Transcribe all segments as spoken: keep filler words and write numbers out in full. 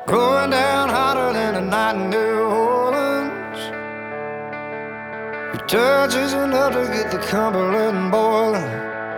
Going down hotter than a night in New Orleans. Your touch is enough to get the Cumberland boiling.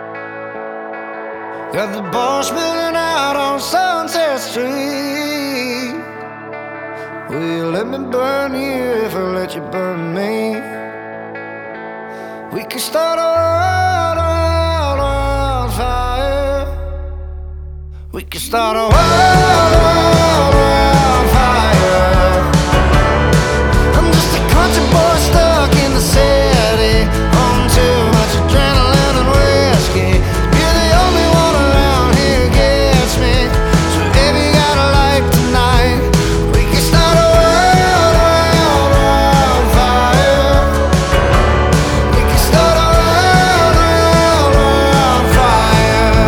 Got the bar spilling out on Sunset Street. Will you let me burn you if I let you burn me? We could start a wild, wild, wild fire. We could start a wild, wild, wild fire. I'm just a country boy stuck in the city on too much adrenaline and whiskey. You're the only one around here who gets me. So if you got a light tonight, we can start a wild, wild, wild fire. We can start a wild, wild, wild fire.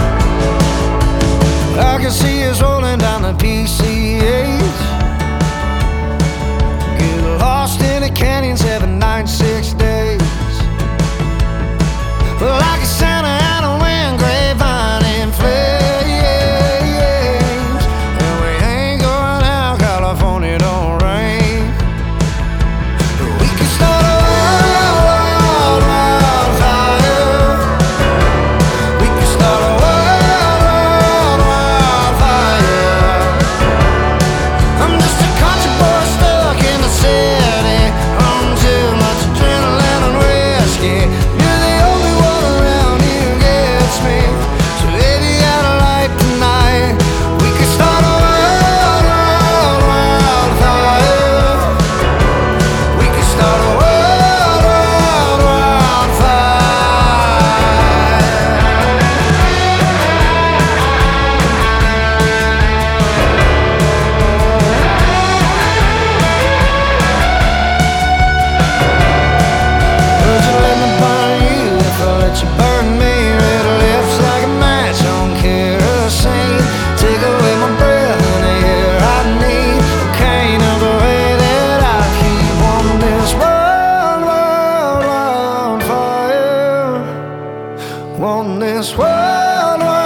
I can see us rolling down the P C H. Get lost in a canyon seven nights, six days. Like a Santa Ana wind, grapevine in flames. And we ain't going out, California don't rain. We can start a wild, wild, wild fire. We can start a wild, wild, wild fire. I'm just a country boy stuck in the city on too much adrenaline and whiskey. You're the only one around here who gets me. So if you got a light tonight, we can start a wild, wild, wild fire. We can start a wild, wild, wild fire. Would you let me burn you if I let you burn me? Red lips like a match on kerosene. Take away my breath and the air I need. Cocaine of the way that I keep on this wild, wild, wild fire. Want this wild, wild